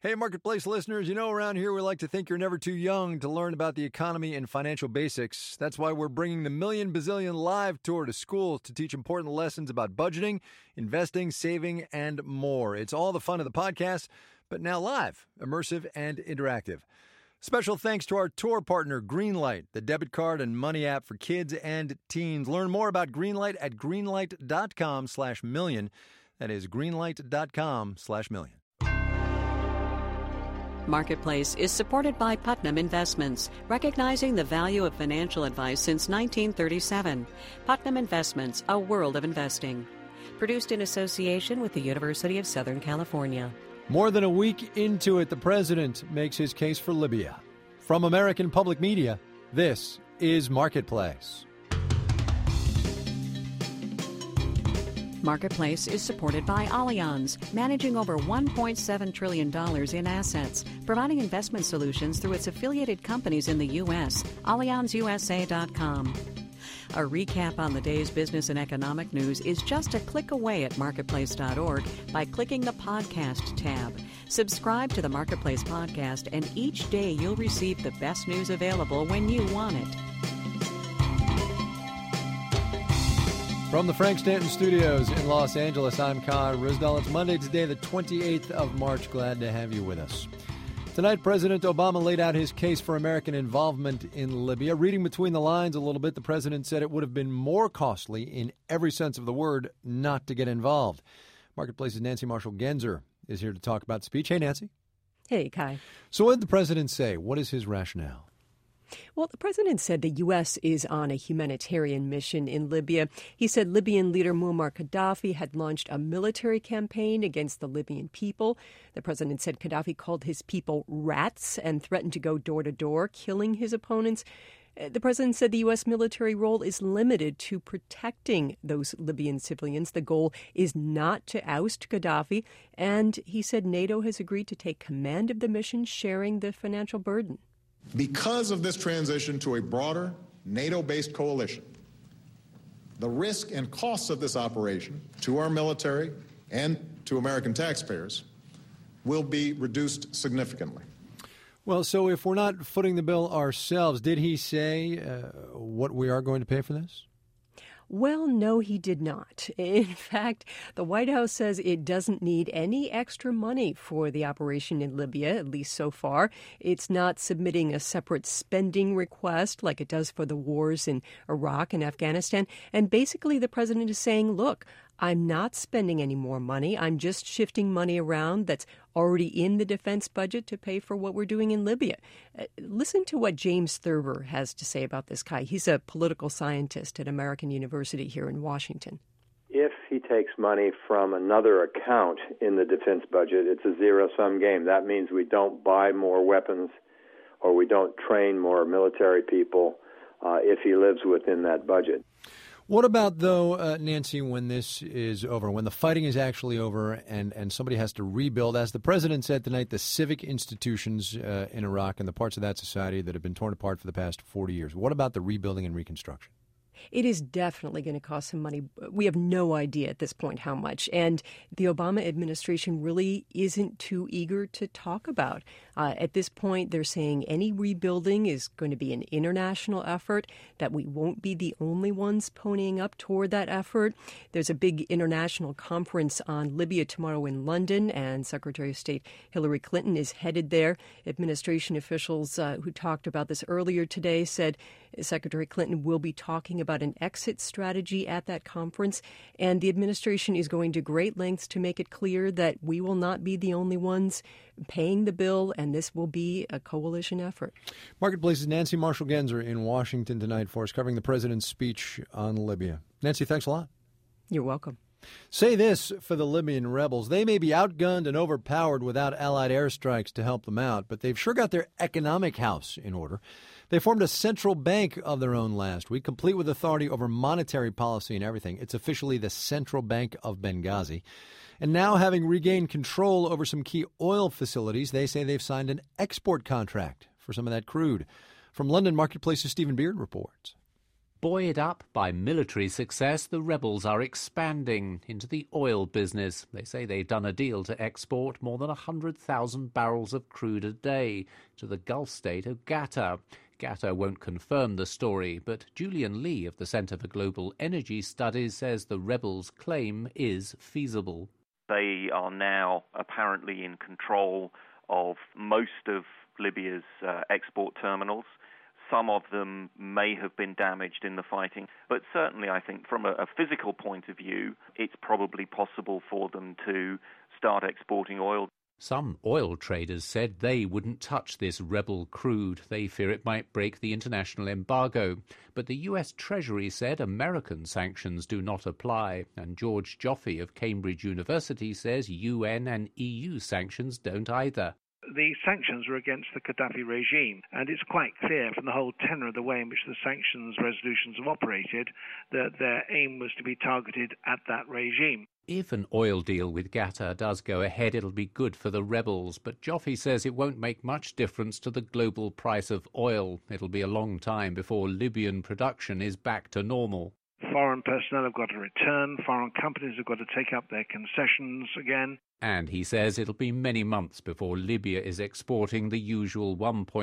Hey, Marketplace listeners, around here we like to think you're never too young to learn about the economy and financial basics. That's why we're bringing the Million Bazillion Live Tour to schools to teach important lessons about budgeting, investing, saving, and more. It's all the fun of the podcast, but now live, immersive, and interactive. Special thanks to our tour partner, Greenlight, the debit card and money app for kids and teens. Learn more about Greenlight at greenlight.com/million. That is greenlight.com/million. Marketplace is supported by Putnam Investments, recognizing the value of financial advice since 1937. Putnam Investments, a world of investing. Produced in association with the University of Southern California. More than a week into it, the president makes his case for Libya. From American Public Media, this is Marketplace. Marketplace is supported by Allianz, managing over $1.7 trillion in assets, providing investment solutions through its affiliated companies in the U.S., AllianzUSA.com. A recap on the day's business and economic news is just a click away at marketplace.org by clicking the podcast tab. Subscribe to the Marketplace podcast, and each day you'll receive the best news available when you want it. From the Frank Stanton Studios in Los Angeles, I'm Kai Ryssdal. It's Monday today, the 28th of March. Glad to have you with us. Tonight, President Obama laid out his case for American involvement in Libya. Reading between the lines a little bit, the president said it would have been more costly in every sense of the word not to get involved. Marketplace's Nancy Marshall-Genzer is here to talk about the speech. Hey, Nancy. Hey, Kai. So what did the president say? What is his rationale? Well, the president said the U.S. is on a humanitarian mission in Libya. He said Libyan leader Muammar Gaddafi had launched a military campaign against the Libyan people. The president said Gaddafi called his people rats and threatened to go door to door, killing his opponents. The president said the U.S. military role is limited to protecting those Libyan civilians. The goal is not to oust Gaddafi. And he said NATO has agreed to take command of the mission, sharing the financial burden. Because of this transition to a broader NATO-based coalition, the risk and costs of this operation to our military and to American taxpayers will be reduced significantly. Well, so if we're not footing the bill ourselves, did he say what we are going to pay for this? Well, no, he did not. In fact, the White House says it doesn't need any extra money for the operation in Libya, at least so far. It's not submitting a separate spending request like it does for the wars in Iraq and Afghanistan. And basically, the president is saying, look, I'm not spending any more money. I'm just shifting money around that's already in the defense budget to pay for what we're doing in Libya. Listen to what James Thurber has to say about this, Kai. He's a political scientist at American University here in Washington. If he takes money from another account in the defense budget, it's a zero-sum game. That means we don't buy more weapons or we don't train more military people if he lives within that budget. What about, though, Nancy, when this is over, when the fighting is actually over and somebody has to rebuild, as the president said tonight, the civic institutions in Iraq and the parts of that society that have been torn apart for the past 40 years? What about the rebuilding and reconstruction? It is definitely going to cost some money. We have no idea at this point how much. And the Obama administration really isn't too eager to talk about. At this point, they're saying any rebuilding is going to be an international effort, that we won't be the only ones ponying up toward that effort. There's a big international conference on Libya tomorrow in London, and Secretary of State Hillary Clinton is headed there. Administration officials who talked about this earlier today said Secretary Clinton will be talking about an exit strategy at that conference, and the administration is going to great lengths to make it clear that we will not be the only ones paying the bill, and this will be a coalition effort. Marketplace's Nancy Marshall-Genzer in Washington tonight for us, covering the president's speech on Libya. Nancy, thanks a lot. You're welcome. Say this for the Libyan rebels. They may be outgunned and overpowered without Allied airstrikes to help them out, but they've sure got their economic house in order. They formed a central bank of their own last week, complete with authority over monetary policy and everything. It's officially the Central Bank of Benghazi. And now, having regained control over some key oil facilities, they say they've signed an export contract for some of that crude. From London, Marketplace's Stephen Beard reports. Buoyed up by military success, the rebels are expanding into the oil business. They say they've done a deal to export more than 100,000 barrels of crude a day to the Gulf state of Qatar. Qatar won't confirm the story, but Julian Lee of the Center for Global Energy Studies says the rebels' claim is feasible. They are now apparently in control of most of Libya's export terminals. Some of them may have been damaged in the fighting, but certainly I think from a physical point of view, it's probably possible for them to start exporting oil. Some oil traders said they wouldn't touch this rebel crude. They fear it might break the international embargo. But the US Treasury said American sanctions do not apply. And George Joffe of Cambridge University says UN and EU sanctions don't either. The sanctions were against the Gaddafi regime, and it's quite clear from the whole tenor of the way in which the sanctions resolutions have operated that their aim was to be targeted at that regime. If an oil deal with Qatar does go ahead, it'll be good for the rebels, but Joffe says it won't make much difference to the global price of oil. It'll be a long time before Libyan production is back to normal. Foreign personnel have got to return, foreign companies have got to take up their concessions again. And he says it'll be many months before Libya is exporting the usual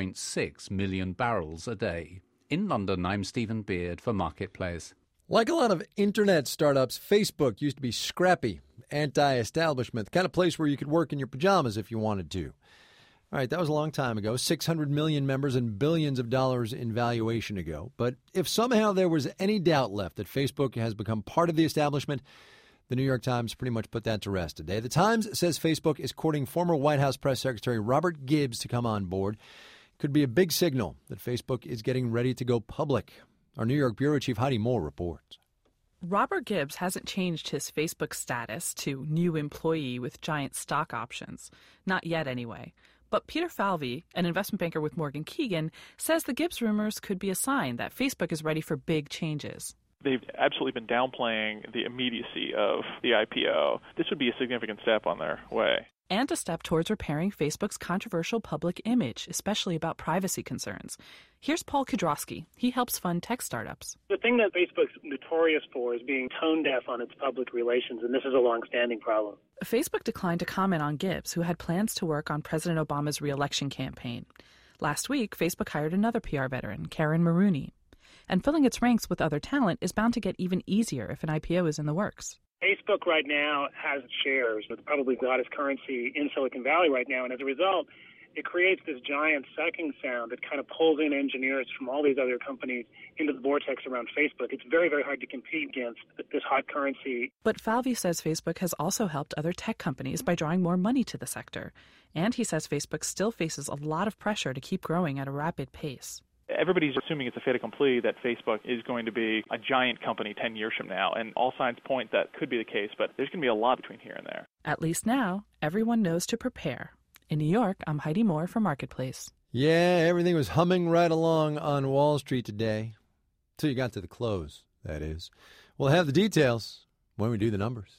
1.6 million barrels a day. In London, I'm Stephen Beard for Marketplace. Like a lot of internet startups, Facebook used to be scrappy, anti-establishment, the kind of place where you could work in your pajamas if you wanted to. All right, that was a long time ago, 600 million members and billions of dollars in valuation ago. But if somehow there was any doubt left that Facebook has become part of the establishment, the New York Times pretty much put that to rest today. The Times says Facebook is courting former White House Press Secretary Robert Gibbs to come on board. Could be a big signal that Facebook is getting ready to go public. Our New York Bureau Chief Heidi Moore reports. Robert Gibbs hasn't changed his Facebook status to new employee with giant stock options. Not yet, anyway. But Peter Falvey, an investment banker with Morgan Keegan, says the Gibbs rumors could be a sign that Facebook is ready for big changes. They've absolutely been downplaying the immediacy of the IPO. This would be a significant step on their way. And a step towards repairing Facebook's controversial public image, especially about privacy concerns. Here's Paul Kudrowski. He helps fund tech startups. The thing that Facebook's notorious for is being tone deaf on its public relations, and this is a long-standing problem. Facebook declined to comment on Gibbs, who had plans to work on President Obama's re-election campaign. Last week, Facebook hired another PR veteran, Karen Maroney. And filling its ranks with other talent is bound to get even easier if an IPO is in the works. Facebook right now has shares with probably the hottest currency in Silicon Valley right now, and as a result, it creates this giant sucking sound that kind of pulls in engineers from all these other companies into the vortex around Facebook. It's very, very hard to compete against this hot currency. But Falvey says Facebook has also helped other tech companies by drawing more money to the sector. And he says Facebook still faces a lot of pressure to keep growing at a rapid pace. Everybody's assuming it's a fait accompli that Facebook is going to be a giant company 10 years from now, and all signs point that could be the case, but there's going to be a lot between here and there. At least now, everyone knows to prepare. In New York, I'm Heidi Moore for Marketplace. Yeah, everything was humming right along on Wall Street today. Till you got to the close, that is. We'll have the details when we do the numbers.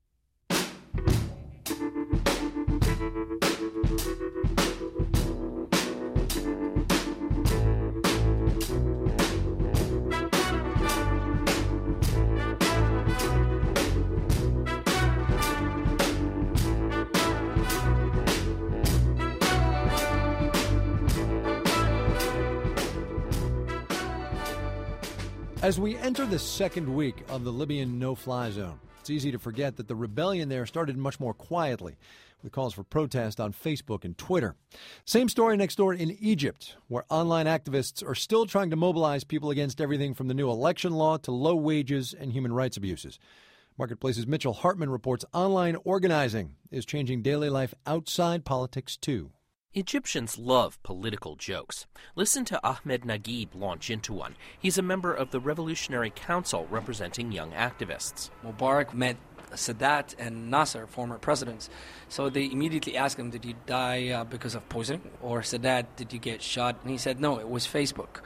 As we enter the second week of the Libyan no-fly zone, it's easy to forget that the rebellion there started much more quietly, with calls for protest on Facebook and Twitter. Same story next door in Egypt, where online activists are still trying to mobilize people against everything from the new election law to low wages and human rights abuses. Marketplace's Mitchell Hartman reports online organizing is changing daily life outside politics, too. Egyptians love political jokes. Listen to Ahmed Naguib launch into one. He's a member of the Revolutionary Council representing young activists. Mubarak met Sadat and Nasser, former presidents. So they immediately asked him, did you die because of poisoning? Or Sadat, did you get shot? And he said, no, it was Facebook.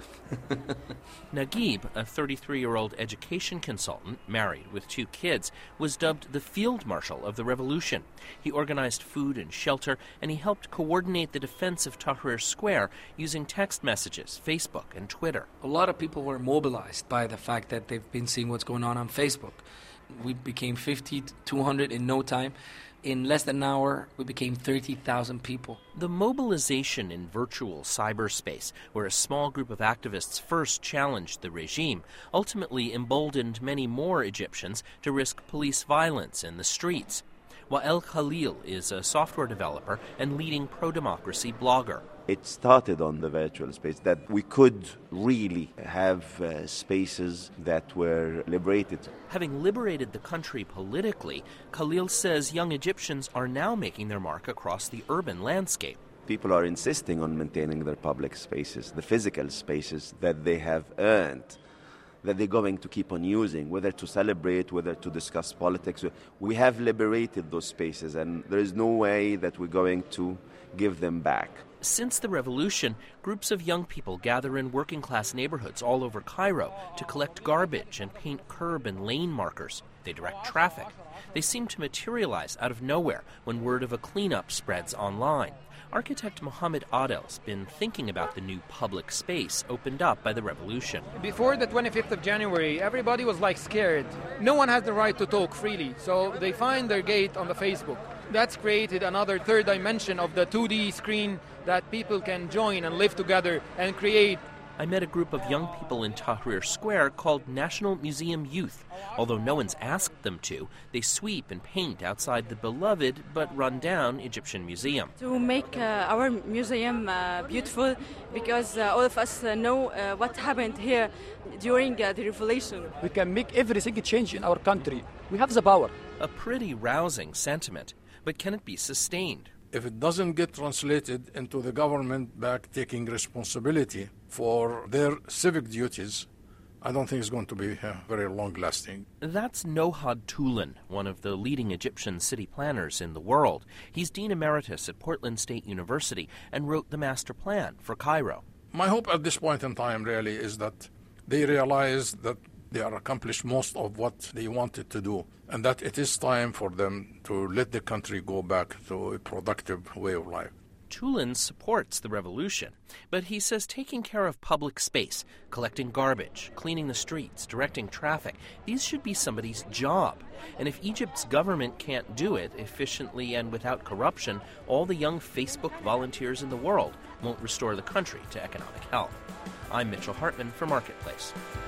Naguib, a 33-year-old education consultant, married with 2 kids, was dubbed the field marshal of the revolution. He organized food and shelter, and he helped coordinate the defense of Tahrir Square using text messages, Facebook, and Twitter. A lot of people were mobilized by the fact that they've been seeing what's going on Facebook. We became 50 to 200 in no time. In less than an hour, we became 30,000 people. The mobilization in virtual cyberspace, where a small group of activists first challenged the regime, ultimately emboldened many more Egyptians to risk police violence in the streets. Wael Khalil is a software developer and leading pro-democracy blogger. It started on the virtual space, that we could really have spaces that were liberated. Having liberated the country politically, Khalil says young Egyptians are now making their mark across the urban landscape. People are insisting on maintaining their public spaces, the physical spaces that they have earned, that they're going to keep on using, whether to celebrate, whether to discuss politics. We have liberated those spaces, and there is no way that we're going to give them back. Since the revolution, groups of young people gather in working-class neighborhoods all over Cairo to collect garbage and paint curb and lane markers. They direct traffic. They seem to materialize out of nowhere when word of a cleanup spreads online. Architect Mohammed Adel's been thinking about the new public space opened up by the revolution. Before the 25th of January, everybody was scared. No one has the right to talk freely, so they find their gate on the Facebook. That's created another third dimension of the 2D screen that people can join and live together and create. I met a group of young people in Tahrir Square called National Museum Youth. Although no one's asked them to, they sweep and paint outside the beloved but run-down Egyptian museum. To make our museum beautiful, because all of us know what happened here during the revolution. We can make everything change in our country. We have the power. A pretty rousing sentiment, but can it be sustained? If it doesn't get translated into the government back taking responsibility for their civic duties, I don't think it's going to be very long-lasting. That's Nohad Toulan, one of the leading Egyptian city planners in the world. He's Dean Emeritus at Portland State University and wrote the master plan for Cairo. My hope at this point in time really is that they realize that they are accomplished most of what they wanted to do, and that it is time for them to let the country go back to a productive way of life. Toulan supports the revolution, but he says taking care of public space, collecting garbage, cleaning the streets, directing traffic, these should be somebody's job. And if Egypt's government can't do it efficiently and without corruption, all the young Facebook volunteers in the world won't restore the country to economic health. I'm Mitchell Hartman for Marketplace.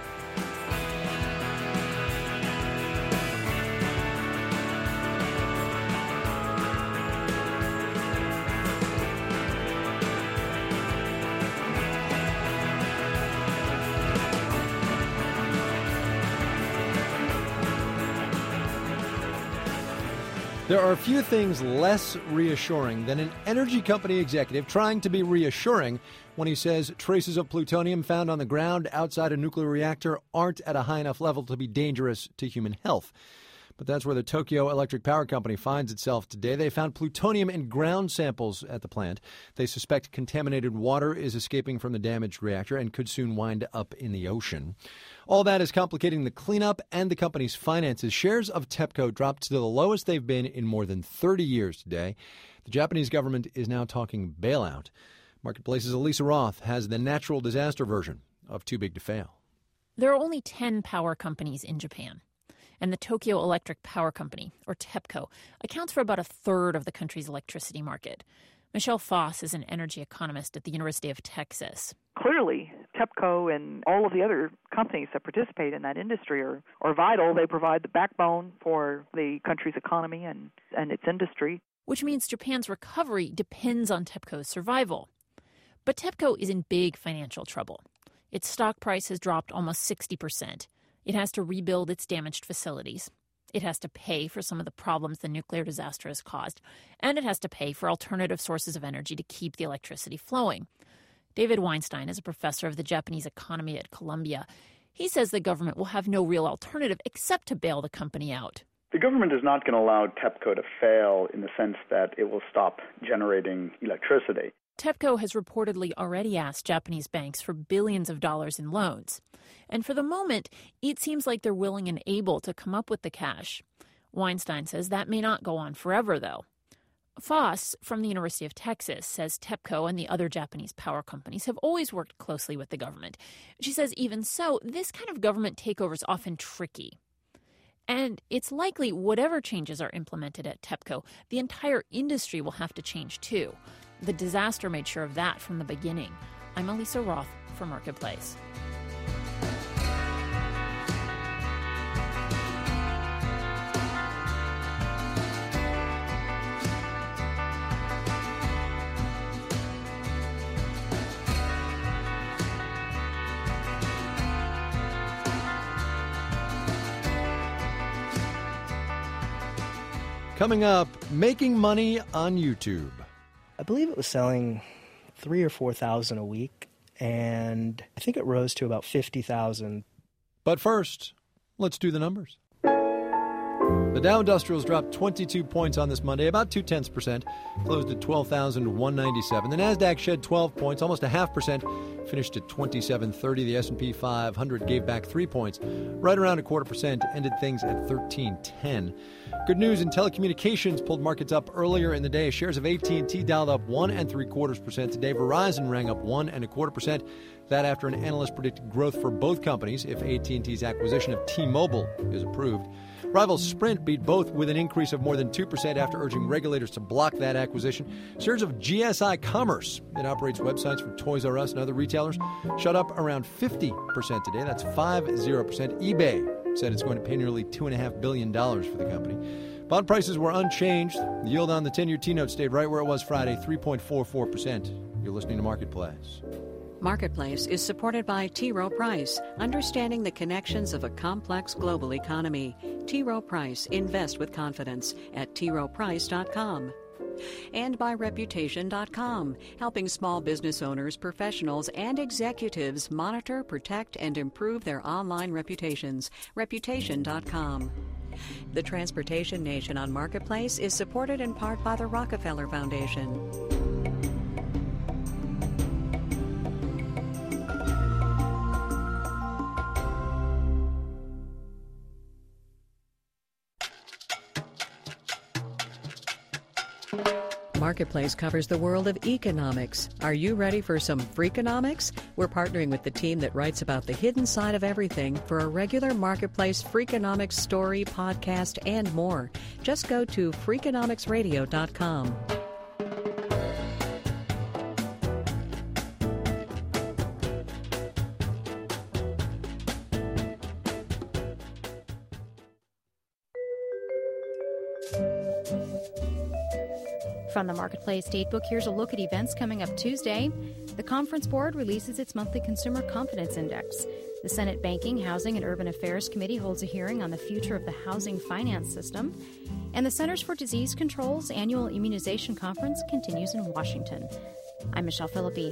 There are few things less reassuring than an energy company executive trying to be reassuring when he says traces of plutonium found on the ground outside a nuclear reactor aren't at a high enough level to be dangerous to human health. But that's where the Tokyo Electric Power Company finds itself today. They found plutonium in ground samples at the plant. They suspect contaminated water is escaping from the damaged reactor and could soon wind up in the ocean. All that is complicating the cleanup and the company's finances. Shares of TEPCO dropped to the lowest they've been in more than 30 years today. The Japanese government is now talking bailout. Marketplace's Elisa Roth has the natural disaster version of Too Big to Fail. There are only 10 power companies in Japan. And the Tokyo Electric Power Company, or TEPCO, accounts for about a third of the country's electricity market. Michelle Foss is an energy economist at the University of Texas. Clearly, TEPCO and all of the other companies that participate in that industry are vital. They provide the backbone for the country's economy and its industry. Which means Japan's recovery depends on TEPCO's survival. But TEPCO is in big financial trouble. Its stock price has dropped almost 60%. It has to rebuild its damaged facilities. It has to pay for some of the problems the nuclear disaster has caused. And it has to pay for alternative sources of energy to keep the electricity flowing. David Weinstein is a professor of the Japanese economy at Columbia. He says the government will have no real alternative except to bail the company out. The government is not going to allow TEPCO to fail in the sense that it will stop generating electricity. TEPCO has reportedly already asked Japanese banks for billions of dollars in loans. And for the moment, it seems like they're willing and able to come up with the cash. Weinstein says that may not go on forever, though. Foss, from the University of Texas, says TEPCO and the other Japanese power companies have always worked closely with the government. She says even so, this kind of government takeover is often tricky. And it's likely whatever changes are implemented at TEPCO, the entire industry will have to change too. The disaster made sure of that from the beginning. I'm Elisa Roth for Marketplace. Coming up, making money on YouTube. I believe it was selling 3,000 or 4,000 a week, and I think it rose to about 50,000. But first, let's do the numbers. The Dow Industrials dropped 22 points on this Monday, about 0.2%, closed at 12,197. The Nasdaq shed 12 points, almost 0.5%, finished at 2730. The S&P 500 gave back 3 points, right around 0.25%, ended things at 1310. Good news in telecommunications pulled markets up earlier in the day. Shares of AT&T dialed up 1.75% today. Verizon rang up 1.25%. That after an analyst predicted growth for both companies if AT&T's acquisition of T-Mobile is approved. Rival Sprint beat both with an increase of more than 2% after urging regulators to block that acquisition. Shares of GSI Commerce, it operates websites for Toys R Us and other retailers, shot up around 50% today. That's 50%. eBay said it's going to pay nearly $2.5 billion for the company. Bond prices were unchanged. The yield on the 10-year T-note stayed right where it was Friday, 3.44%. You're listening to Marketplace. Marketplace is supported by T. Rowe Price, understanding the connections of a complex global economy. T. Rowe Price, invest with confidence at troweprice.com. And by Reputation.com, helping small business owners, professionals, and executives monitor, protect, and improve their online reputations. Reputation.com. The Transportation Nation on Marketplace is supported in part by the Rockefeller Foundation. Marketplace covers the world of economics. Are you ready for some Freakonomics? We're partnering with the team that writes about the hidden side of everything for a regular Marketplace Freakonomics story, podcast, and more. Just go to Freakonomicsradio.com. From the Marketplace Datebook, here's a look at events coming up Tuesday. The Conference Board releases its monthly Consumer Confidence Index. The Senate Banking, Housing, and Urban Affairs Committee holds a hearing on the future of the housing finance system. And the Centers for Disease Control's annual immunization conference continues in Washington. I'm Michelle Philippi.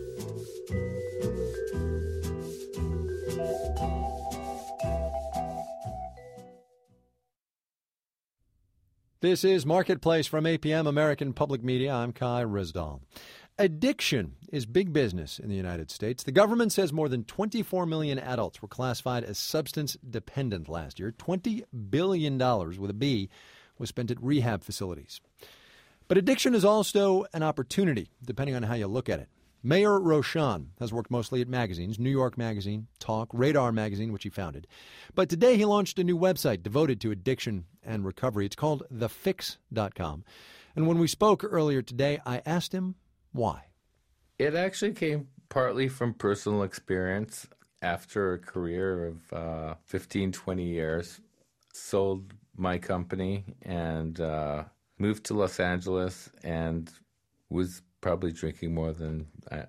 This is Marketplace from APM, American Public Media. I'm Kai Rizdal. Addiction is big business in the United States. The government says more than 24 million adults were classified as substance dependent last year. $20 billion with a B was spent at rehab facilities. But addiction is also an opportunity, depending on how you look at it. Mayor Roshan has worked mostly at magazines, New York Magazine, Talk, Radar Magazine, which he founded. But today he launched a new website devoted to addiction and recovery. It's called thefix.com. And when we spoke earlier today, I asked him why. It actually came partly from personal experience. After a career of 15, 20 years, sold my company and moved to Los Angeles and was probably drinking more than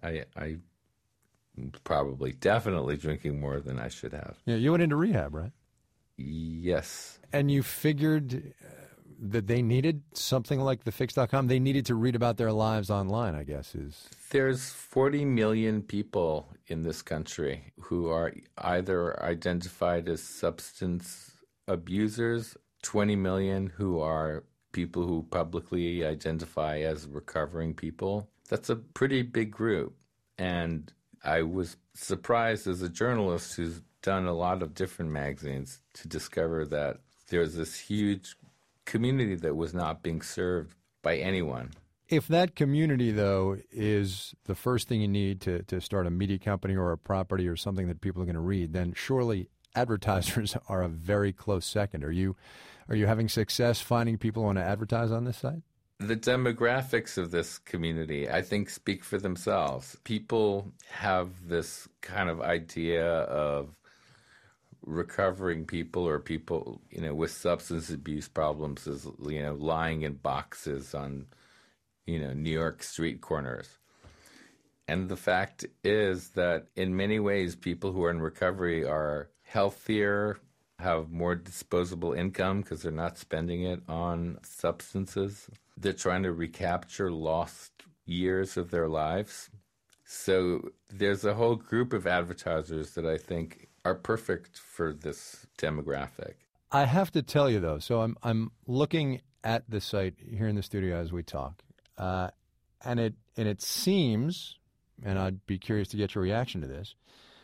definitely drinking more than I should have. Yeah, you went into rehab, right? Yes. And you figured that they needed something like thefix.com? They needed to read about their lives online, I guess. There's 40 million people in this country who are either identified as substance abusers 20 million who are people who publicly identify as recovering people. That's a pretty big group. And I was surprised as a journalist who's done a lot of different magazines to discover that there's this huge community that was not being served by anyone. If that community, though, is the first thing you need to start a media company or a property or something that people are going to read, then surely advertisers are a very close second. Are you having success finding people who want to advertise on this site? The demographics of this community, I think, speak for themselves. People have this kind of idea of recovering people or people, with substance abuse problems as, lying in boxes on, New York street corners. And the fact is that in many ways, people who are in recovery are healthier, have more disposable income because they're not spending it on substances. They're trying to recapture lost years of their lives. So there's a whole group of advertisers that I think are perfect for this demographic. I have to tell you, though, so I'm looking at the site here in the studio as we talk, and it seems, and I'd be curious to get your reaction to this,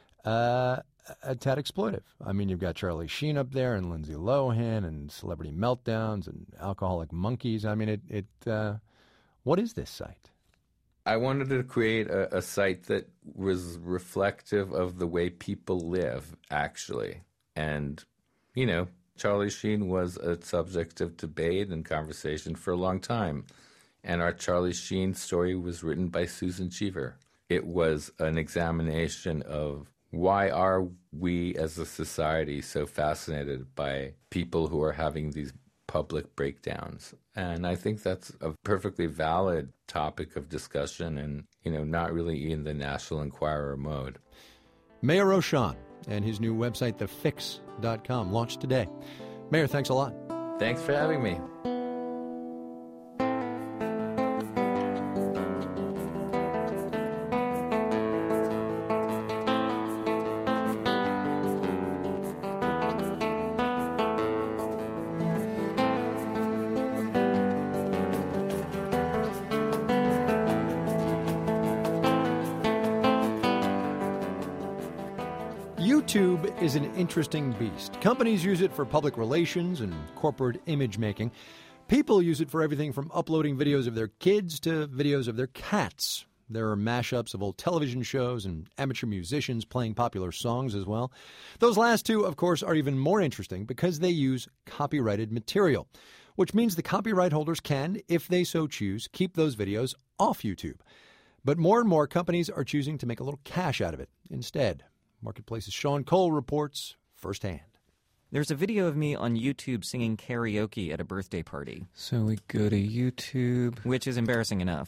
a tad exploitive. I mean, you've got Charlie Sheen up there and Lindsay Lohan and Celebrity Meltdowns and Alcoholic Monkeys. I mean, what is this site? I wanted to create a site that was reflective of the way people live, actually. And, Charlie Sheen was a subject of debate and conversation for a long time. And our Charlie Sheen story was written by Susan Cheever. It was an examination of why are we as a society so fascinated by people who are having these public breakdowns? And I think that's a perfectly valid topic of discussion and, not really in the National Enquirer mode. Meir Roshan and his new website, thefix.com, launched today. Meir, thanks a lot. Thanks for having me. YouTube is an interesting beast. Companies use it for public relations and corporate image making. People use it for everything from uploading videos of their kids to videos of their cats. There are mashups of old television shows and amateur musicians playing popular songs as well. Those last two, of course, are even more interesting because they use copyrighted material, which means the copyright holders can, if they so choose, keep those videos off YouTube. But more and more companies are choosing to make a little cash out of it instead. Marketplace's Sean Cole reports firsthand. There's a video of me on YouTube singing karaoke at a birthday party. So we go to YouTube. Which is embarrassing enough.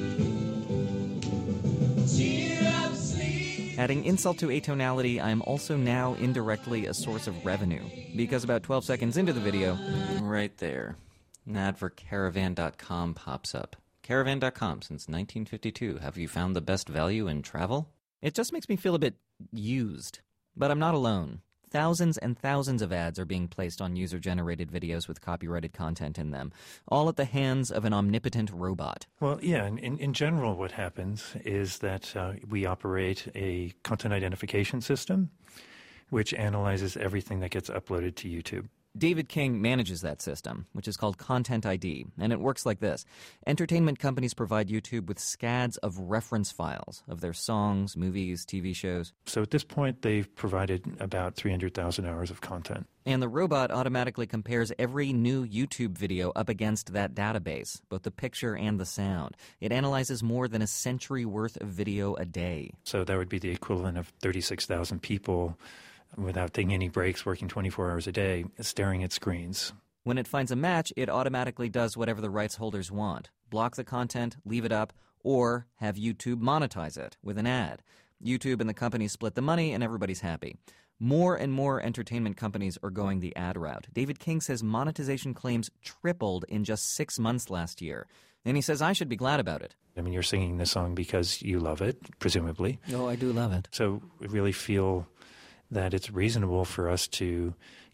Adding insult to atonality, I'm also now indirectly a source of revenue. Because about 12 seconds into the video, right there, an ad for Caravan.com pops up. Caravan.com since 1952. Have you found the best value in travel? It just makes me feel a bit used. But I'm not alone. Thousands and thousands of ads are being placed on user-generated videos with copyrighted content in them, all at the hands of an omnipotent robot. Well, yeah, in general what happens is that we operate a content identification system which analyzes everything that gets uploaded to YouTube. David King manages that system, which is called Content ID, and it works like this. Entertainment companies provide YouTube with scads of reference files of their songs, movies, TV shows. So at this point, they've provided about 300,000 hours of content. And the robot automatically compares every new YouTube video up against that database, both the picture and the sound. It analyzes more than a century worth of video a day. So that would be the equivalent of 36,000 people without taking any breaks, working 24 hours a day, staring at screens. When it finds a match, it automatically does whatever the rights holders want. Block the content, leave it up, or have YouTube monetize it with an ad. YouTube and the company split the money and everybody's happy. More and more entertainment companies are going the ad route. David King says monetization claims tripled in just 6 months last year. And he says I should be glad about it. I mean, you're singing this song because you love it, presumably. Oh, I do love it. So we really feel that it's reasonable for us to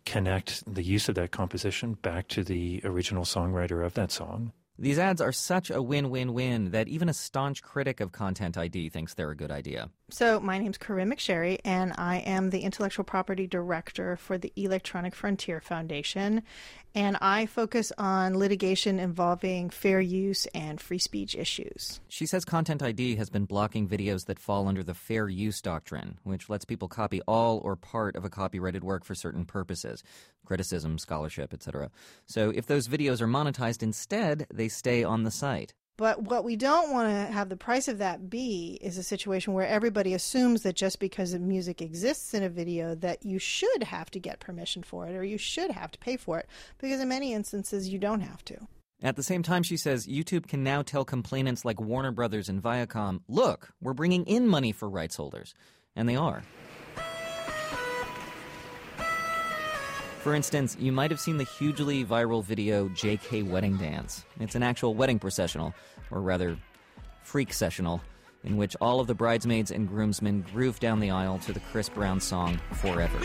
connect the use of that composition back to the original songwriter of that song. These ads are such a win-win-win that even a staunch critic of Content ID thinks they're a good idea. So my name's Corinne McSherry, and I am the Intellectual Property Director for the Electronic Frontier Foundation, and I focus on litigation involving fair use and free speech issues. She says Content ID has been blocking videos that fall under the fair use doctrine, which lets people copy all or part of a copyrighted work for certain purposes, criticism, scholarship, etc. So if those videos are monetized instead, they stay on the site. But what we don't want to have the price of that be is a situation where everybody assumes that just because the music exists in a video that you should have to get permission for it or you should have to pay for it, because in many instances you don't have to. At the same time, she says YouTube can now tell complainants like Warner Brothers and Viacom, look, we're bringing in money for rights holders. And they are. For instance, you might have seen the hugely viral video JK Wedding Dance. It's an actual wedding processional, or rather, freak-sessional, in which all of the bridesmaids and groomsmen groove down the aisle to the Chris Brown song Forever.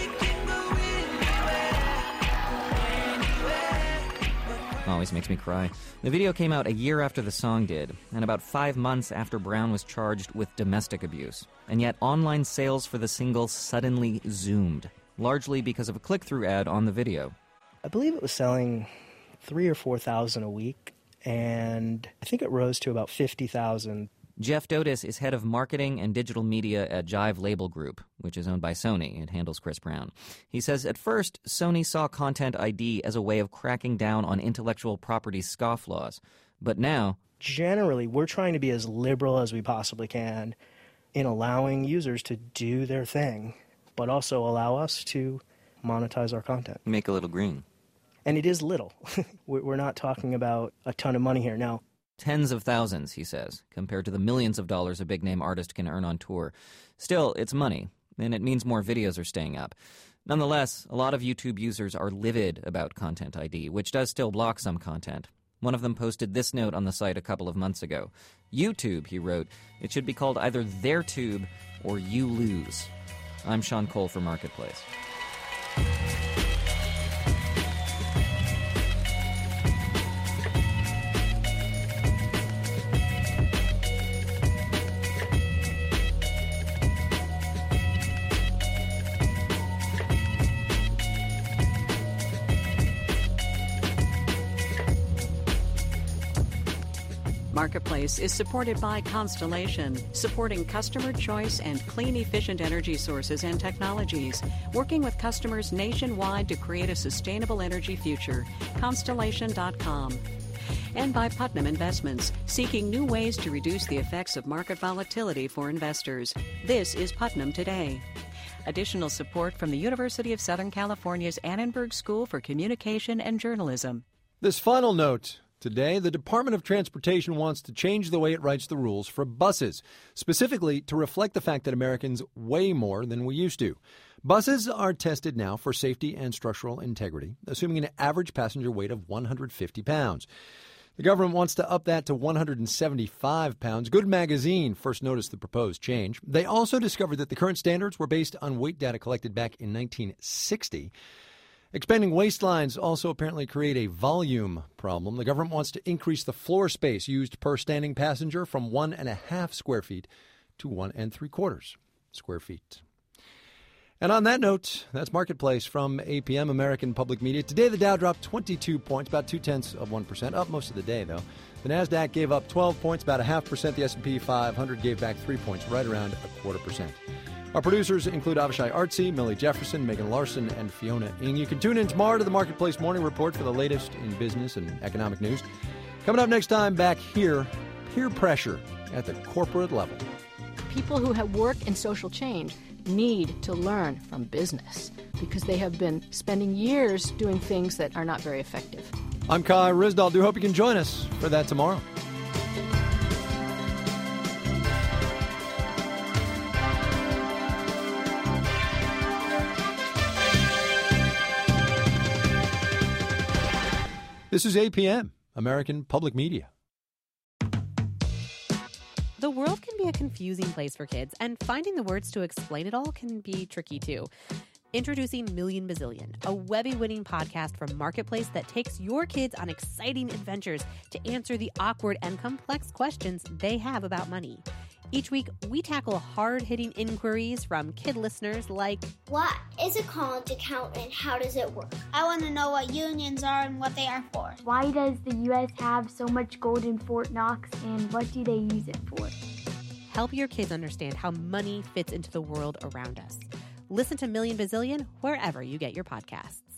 Always makes me cry. The video came out a year after the song did, and about 5 months after Brown was charged with domestic abuse. And yet online sales for the single suddenly zoomed, largely because of a click-through ad on the video. I believe it was selling 3,000 or 4,000 a week, and I think it rose to about 50,000. Jeff Dotis is head of marketing and digital media at Jive Label Group, which is owned by Sony. It handles Chris Brown. He says at first, Sony saw Content ID as a way of cracking down on intellectual property scofflaws. But now, generally, we're trying to be as liberal as we possibly can in allowing users to do their thing, but also allow us to monetize our content. Make a little green. And it is little. We're not talking about a ton of money here. Now, tens of thousands, he says, compared to the millions of dollars a big-name artist can earn on tour. Still, it's money, and it means more videos are staying up. Nonetheless, a lot of YouTube users are livid about Content ID, which does still block some content. One of them posted this note on the site a couple of months ago. YouTube, he wrote, it should be called either their tube or you lose. I'm Sean Cole for Marketplace. Marketplace is supported by Constellation, supporting customer choice and clean, efficient energy sources and technologies, working with customers nationwide to create a sustainable energy future. Constellation.com. And by Putnam Investments, seeking new ways to reduce the effects of market volatility for investors. This is Putnam Today. Additional support from the University of Southern California's Annenberg School for Communication and Journalism. This final note. Today, the Department of Transportation wants to change the way it writes the rules for buses, specifically to reflect the fact that Americans weigh more than we used to. Buses are tested now for safety and structural integrity, assuming an average passenger weight of 150 pounds. The government wants to up that to 175 pounds. Good Magazine first noticed the proposed change. They also discovered that the current standards were based on weight data collected back in 1960. Expanding waistlines also apparently create a volume problem. The government wants to increase the floor space used per standing passenger from 1.5 square feet to 1 3/4 square feet. And on that note, that's Marketplace from APM, American Public Media. Today, the Dow dropped 22 points, about 0.2%, up most of the day, though. The NASDAQ gave up 12 points, about 0.5%. The S&P 500 gave back 3 points, right around 0.25%. Our producers include Avishai Artsy, Millie Jefferson, Megan Larson, and Fiona Ng. You can tune in tomorrow to the Marketplace Morning Report for the latest in business and economic news. Coming up next time, back here, peer pressure at the corporate level. People who have worked in social change need to learn from business because they have been spending years doing things that are not very effective. I'm Kai Ryssdal. Do hope you can join us for that tomorrow. This is APM, American Public Media. The world can be a confusing place for kids, and finding the words to explain it all can be tricky too. Introducing Million Bazillion, a Webby-winning podcast from Marketplace that takes your kids on exciting adventures to answer the awkward and complex questions they have about money. Each week, we tackle hard-hitting inquiries from kid listeners like, what is a college account and how does it work? I want to know what unions are and what they are for. Why does the U.S. have so much gold in Fort Knox and what do they use it for? Help your kids understand how money fits into the world around us. Listen to Million Bazillion wherever you get your podcasts.